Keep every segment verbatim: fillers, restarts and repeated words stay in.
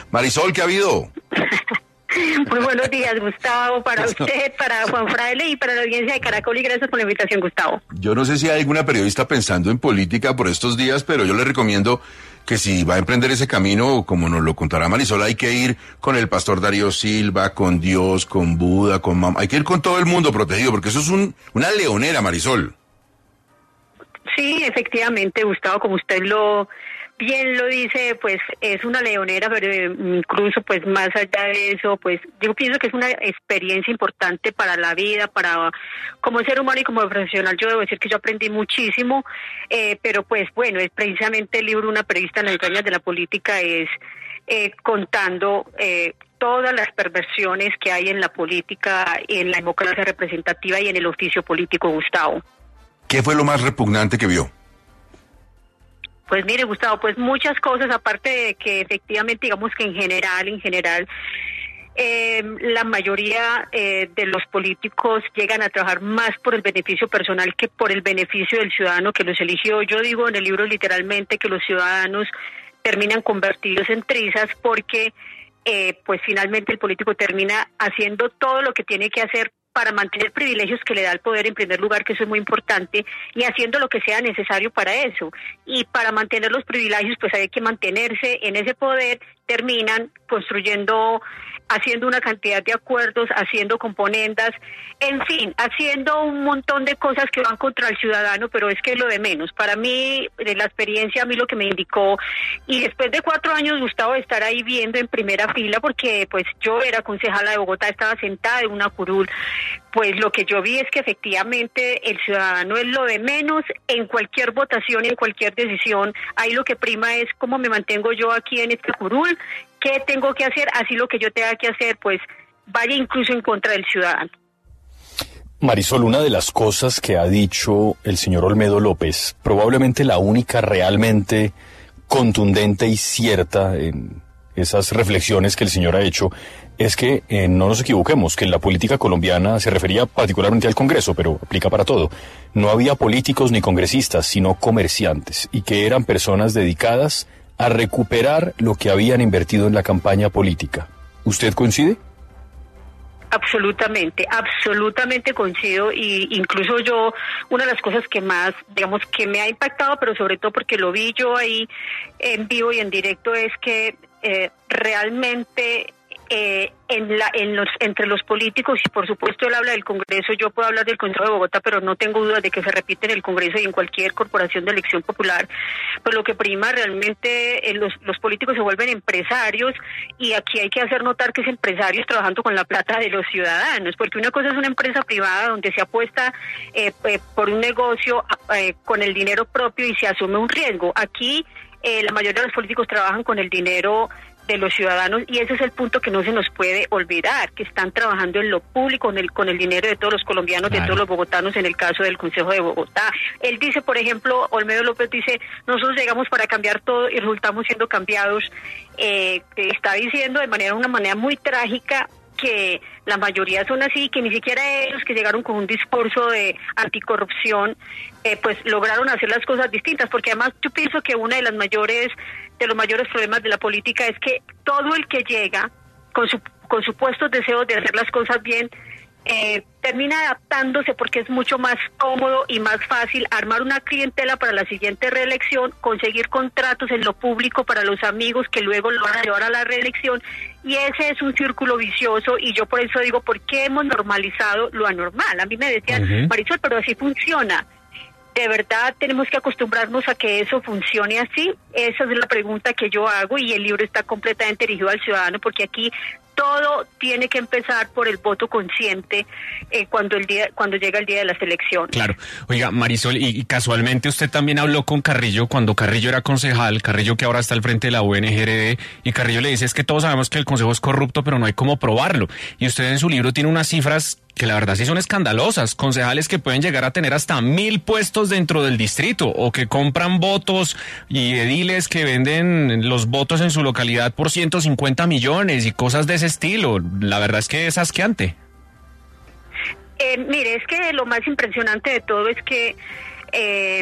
Marisol, ¿qué ha habido? Muy buenos días, Gustavo, para usted, para Juan Fraile y para la audiencia de Caracol, y gracias por la invitación, Gustavo. Yo no sé si hay alguna periodista pensando en política por estos días, pero yo le recomiendo que si va a emprender ese camino, como nos lo contará Marisol, hay que ir con el pastor Darío Silva, con Dios, con Buda, con mamá, hay que ir con todo el mundo protegido, porque eso es un, una leonera, Marisol. Sí, efectivamente, Gustavo, como usted lo bien lo dice, pues es una leonera, pero incluso pues más allá de eso, pues yo pienso que es una experiencia importante para la vida, para como ser humano y como profesional. Yo debo decir que yo aprendí muchísimo, eh, pero pues bueno, es precisamente el libro Una periodista en las entrañas de la política, es eh, contando eh, todas las perversiones que hay en la política, en la democracia representativa y en el oficio político, Gustavo. ¿Qué fue lo más repugnante que vio? Pues mire, Gustavo, pues muchas cosas, aparte de que efectivamente, digamos que en general, en general, eh, la mayoría eh, de los políticos llegan a trabajar más por el beneficio personal que por el beneficio del ciudadano que los eligió. Yo digo en el libro literalmente que los ciudadanos terminan convertidos en trizas porque eh, pues finalmente el político termina haciendo todo lo que tiene que hacer para mantener privilegios que le da el poder en primer lugar, que eso es muy importante, y haciendo lo que sea necesario para eso. Y para mantener los privilegios, pues hay que mantenerse en ese poder, terminan construyendo, haciendo una cantidad de acuerdos, haciendo componendas, en fin, haciendo un montón de cosas que van contra el ciudadano, pero es que es lo de menos. Para mí, de la experiencia, a mí lo que me indicó, y después de cuatro años, Gustavo, de estar ahí viendo en primera fila, porque pues yo era concejala de Bogotá, estaba sentada en una curul, pues lo que yo vi es que efectivamente el ciudadano es lo de menos en cualquier votación, en cualquier decisión. Ahí lo que prima es cómo me mantengo yo aquí en esta curul, qué tengo que hacer, así lo que yo tenga que hacer, pues vaya incluso en contra del ciudadano. Marisol, una de las cosas que ha dicho el señor Olmedo López, probablemente la única realmente contundente y cierta en esas reflexiones que el señor ha hecho, es que eh, no nos equivoquemos, que en la política colombiana se refería particularmente al Congreso, pero aplica para todo. No había políticos ni congresistas, sino comerciantes, y que eran personas dedicadas a recuperar lo que habían invertido en la campaña política. ¿Usted coincide? Absolutamente, absolutamente coincido, y incluso yo, una de las cosas que más, digamos, que me ha impactado, pero sobre todo porque lo vi yo ahí en vivo y en directo, es que eh, realmente eh, en la, en los, entre los políticos, y por supuesto él habla del Congreso, yo puedo hablar del Consejo de Bogotá, pero no tengo dudas de que se repite en el Congreso y en cualquier corporación de elección popular, pues lo que prima realmente, eh, los, los políticos se vuelven empresarios, y aquí hay que hacer notar que es empresarios trabajando con la plata de los ciudadanos, porque una cosa es una empresa privada donde se apuesta eh, eh, por un negocio eh, con el dinero propio y se asume un riesgo. Aquí eh, la mayoría de los políticos trabajan con el dinero de los ciudadanos, y ese es el punto que no se nos puede olvidar, que están trabajando en lo público, con el, con el dinero de todos los colombianos, claro, de todos los bogotanos, en el caso del Consejo de Bogotá. Él dice, por ejemplo, Olmedo López dice, nosotros llegamos para cambiar todo y resultamos siendo cambiados. Eh, está diciendo de manera una manera muy trágica que la mayoría son así, que ni siquiera ellos que llegaron con un discurso de anticorrupción, eh, pues lograron hacer las cosas distintas, porque además yo pienso que una de las mayores, de los mayores problemas de la política es que todo el que llega con su con supuestos deseos de hacer las cosas bien, eh, termina adaptándose porque es mucho más cómodo y más fácil armar una clientela para la siguiente reelección, conseguir contratos en lo público para los amigos que luego lo van a llevar a la reelección, y ese es un círculo vicioso, y yo por eso digo, ¿por qué hemos normalizado lo anormal? A mí me decían, uh-huh. Marisol, pero así funciona. ¿De verdad tenemos que acostumbrarnos a que eso funcione así? Esa es la pregunta que yo hago, y el libro está completamente dirigido al ciudadano, porque aquí todo tiene que empezar por el voto consciente eh, cuando el día cuando llega el día de las elecciones. Claro. Oiga, Marisol, y, y casualmente usted también habló con Carrillo cuando Carrillo era concejal, Carrillo que ahora está al frente de la U N G R D, y Carrillo le dice, es que todos sabemos que el Consejo es corrupto, pero no hay cómo probarlo. Y usted en su libro tiene unas cifras que la verdad sí son escandalosas, concejales que pueden llegar a tener hasta mil puestos dentro del distrito, o que compran votos, y ediles que venden los votos en su localidad por ciento cincuenta millones y cosas de ese estilo. La verdad es que es asqueante. Eh, mire, es que lo más impresionante de todo es que eh,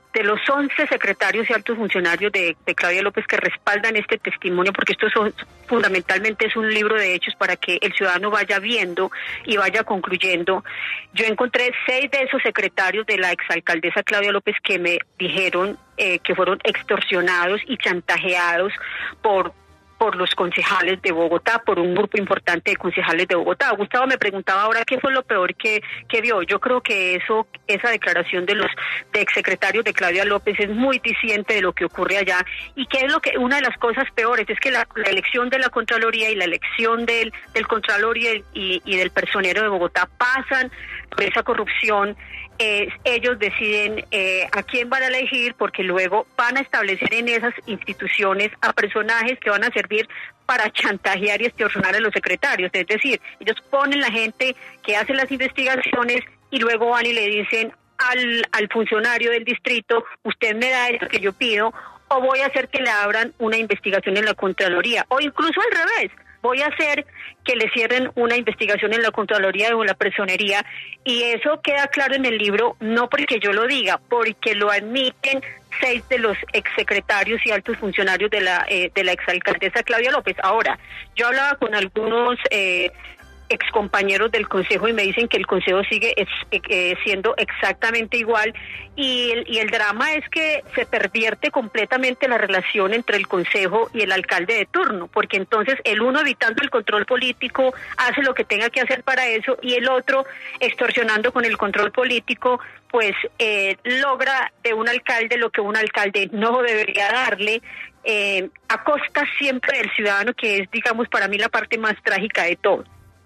de los once secretarios y altos funcionarios de, de Claudia López que respaldan este testimonio, porque esto son, fundamentalmente es un libro de hechos para que el ciudadano vaya viendo y vaya concluyendo. Yo encontré seis de esos secretarios de la exalcaldesa Claudia López que me dijeron eh, que fueron extorsionados y chantajeados por por los concejales de Bogotá, por un grupo importante de concejales de Bogotá. Gustavo me preguntaba ahora qué fue lo peor que, que vio. Yo creo que eso, esa declaración de los de exsecretarios de Claudia López es muy diciente de lo que ocurre allá. Y qué es lo que, una de las cosas peores es que la, la elección de la Contraloría y la elección del, del Contralor y, el, y, y del personero de Bogotá pasan por esa corrupción. Eh, ellos deciden eh, a quién van a elegir, porque luego van a establecer en esas instituciones a personajes que van a servir para chantajear y extorsionar a los secretarios. Es decir, ellos ponen la gente que hace las investigaciones y luego van y le dicen al, al funcionario del distrito: usted me da esto que yo pido, o voy a hacer que le abran una investigación en la Contraloría, o incluso al revés, voy a hacer que le cierren una investigación en la Contraloría o en la Personería. Y eso queda claro en el libro, no porque yo lo diga, porque lo admiten seis de los exsecretarios y altos funcionarios de la eh, de la exalcaldesa Claudia López. Ahora, yo hablaba con algunos eh, excompañeros del Consejo y me dicen que el Consejo sigue es, eh, siendo exactamente igual, y el, y el drama es que se pervierte completamente la relación entre el Consejo y el alcalde de turno, porque entonces el uno, evitando el control político, hace lo que tenga que hacer para eso, y el otro, extorsionando con el control político, pues eh, logra de un alcalde lo que un alcalde no debería darle, eh, a costa siempre del ciudadano, que es, digamos, para mí la parte más trágica de todo.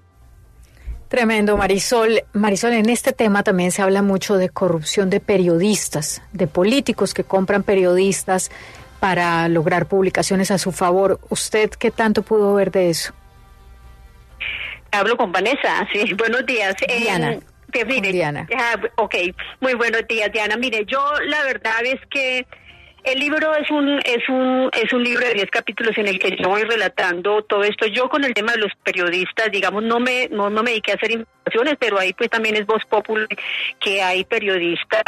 Tremendo, Marisol. Marisol, en este tema también se habla mucho de corrupción de periodistas, de políticos que compran periodistas para lograr publicaciones a su favor. ¿Usted qué tanto pudo ver de eso? Hablo con Vanessa, sí. Buenos días. Diana. Eh, mire, Diana. Ah, ok, muy buenos días, Diana. Mire, yo la verdad es que el libro es un es un es un libro de diez capítulos en el que yo voy relatando todo esto. Yo con el tema de los periodistas, digamos, no me no, no me dediqué a hacer investigaciones, pero ahí pues también es voz popular que hay periodistas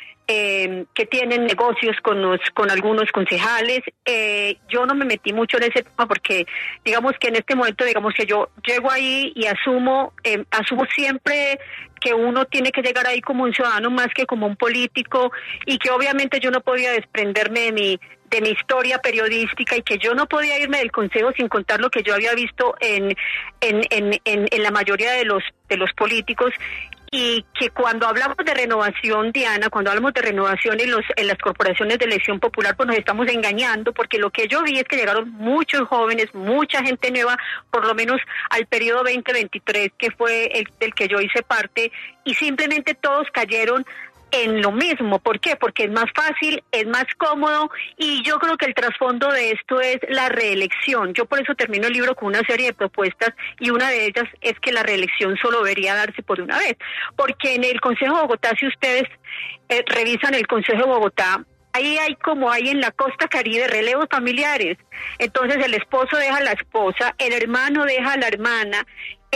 eh, que tienen negocios con los con algunos concejales. Eh, yo no me metí mucho en ese tema porque, digamos que en este momento, digamos que yo llego ahí y asumo eh, asumo siempre que uno tiene que llegar ahí como un ciudadano más que como un político, y que obviamente yo no podía desprenderme de mi de mi historia periodística, y que yo no podía irme del Consejo sin contar lo que yo había visto en en en en, en la mayoría de los de los políticos. Y que cuando hablamos de renovación, Diana, cuando hablamos de renovación en, los, en las corporaciones de elección popular, pues nos estamos engañando, porque lo que yo vi es que llegaron muchos jóvenes, mucha gente nueva, por lo menos al periodo veinte veintitrés, que fue el del que yo hice parte, y simplemente todos cayeron en lo mismo. ¿Por qué? Porque es más fácil, es más cómodo, y yo creo que el trasfondo de esto es la reelección. Yo por eso termino el libro con una serie de propuestas, y una de ellas es que la reelección solo debería darse por una vez, porque en el Consejo de Bogotá, si ustedes eh, revisan el Consejo de Bogotá, ahí hay como hay en la costa caribe relevos familiares. Entonces el esposo deja a la esposa, el hermano deja a la hermana.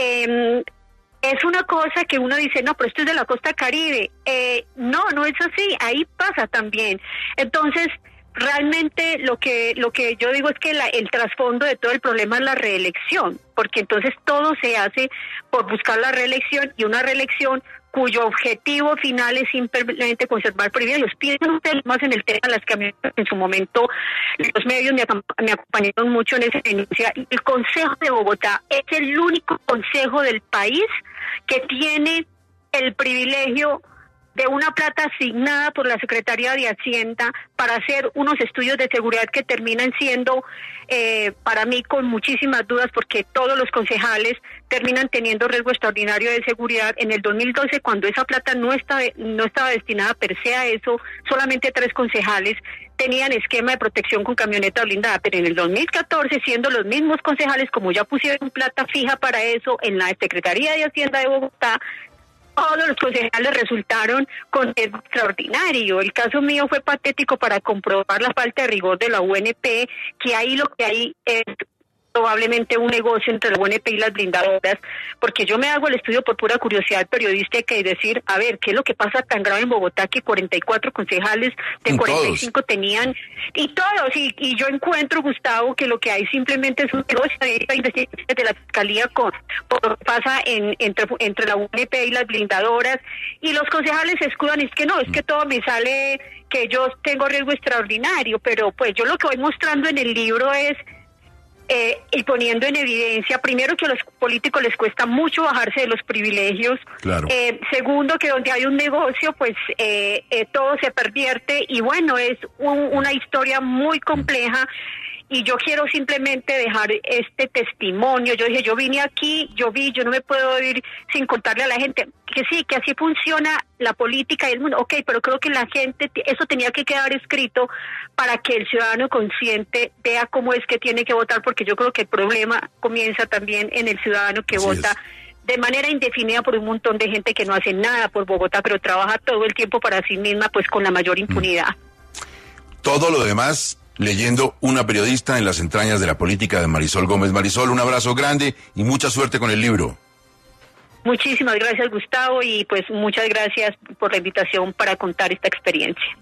eh, Es una cosa que uno dice, no, pero esto es de la costa caribe. Eh, no, no es así, ahí pasa también. Entonces, realmente lo que lo que yo digo es que la, el trasfondo de todo el problema es la reelección, porque entonces todo se hace por buscar la reelección, y una reelección cuyo objetivo final es simplemente conservar privilegios. Piensen ustedes más en el tema de las camionetas. En su momento los medios me, me acompañaron mucho en esa denuncia. El Consejo de Bogotá es el único consejo del país que tiene el privilegio de una plata asignada por la Secretaría de Hacienda para hacer unos estudios de seguridad que terminan siendo, eh, para mí, con muchísimas dudas, porque todos los concejales terminan teniendo riesgo extraordinario de seguridad. En el dos mil doce, cuando esa plata no estaba, no estaba destinada per se a eso, solamente tres concejales tenían esquema de protección con camioneta blindada, pero en el dos mil catorce, siendo los mismos concejales, como ya pusieron plata fija para eso en la Secretaría de Hacienda de Bogotá, todos los concejales resultaron con riesgo extraordinario. El caso mío fue patético para comprobar la falta de rigor de la U N P, que ahí lo que hay es probablemente un negocio entre la U N P y las blindadoras, porque yo me hago el estudio por pura curiosidad periodística y decir, a ver, ¿qué es lo que pasa tan grave en Bogotá que cuarenta y cuatro concejales de cuarenta y cinco tenían, y todos, y, y yo encuentro, Gustavo, que lo que hay simplemente es un negocio de investigación de la Fiscalía con, por lo que pasa en, entre, entre la U N P y las blindadoras, y los concejales se escudan, y es que no, es que todo me sale que yo tengo riesgo extraordinario, pero pues yo lo que voy mostrando en el libro es Eh, y poniendo en evidencia, primero, que a los políticos les cuesta mucho bajarse de los privilegios. Claro. Eh, segundo, que donde hay un negocio, pues eh, eh, todo se pervierte. Y bueno, es un, una historia muy compleja. Y yo quiero simplemente dejar este testimonio. Yo dije, yo vine aquí, yo vi, yo no me puedo ir sin contarle a la gente que sí, que así funciona la política y el mundo. Ok, pero creo que la gente, eso tenía que quedar escrito para que el ciudadano consciente vea cómo es que tiene que votar, porque yo creo que el problema comienza también en el ciudadano que Así vota es. de manera indefinida por un montón de gente que no hace nada por Bogotá, pero trabaja todo el tiempo para sí misma, pues con la mayor impunidad. Todo lo demás leyendo Una periodista en las entrañas de la política de Marisol Gómez. Marisol, un abrazo grande y mucha suerte con el libro. Muchísimas gracias, Gustavo, y pues muchas gracias por la invitación para contar esta experiencia.